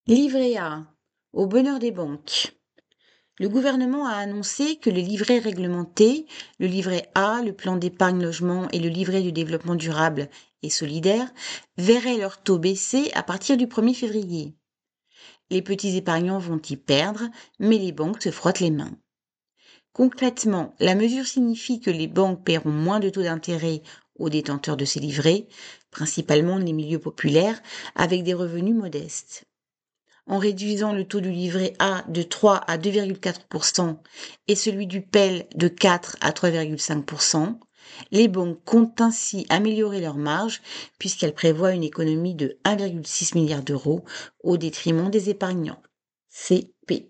Livret A, au bonheur des banques. Le gouvernement a annoncé que les livrets réglementés, le livret A, le plan d'épargne logement et le livret du développement durable et solidaire, verraient leur taux baisser à partir du 1er février. Les petits épargnants vont y perdre, mais les banques se frottent les mains. Concrètement, la mesure signifie que les banques paieront moins de taux d'intérêt aux détenteurs de ces livrets, principalement les milieux populaires, avec des revenus modestes. En réduisant le taux du livret A de 3 à 2,4% et celui du PEL de 4 à 3,5%, les banques comptent ainsi améliorer leurs marges puisqu'elles prévoient une économie de 1,6 milliard d'euros au détriment des épargnants. CP.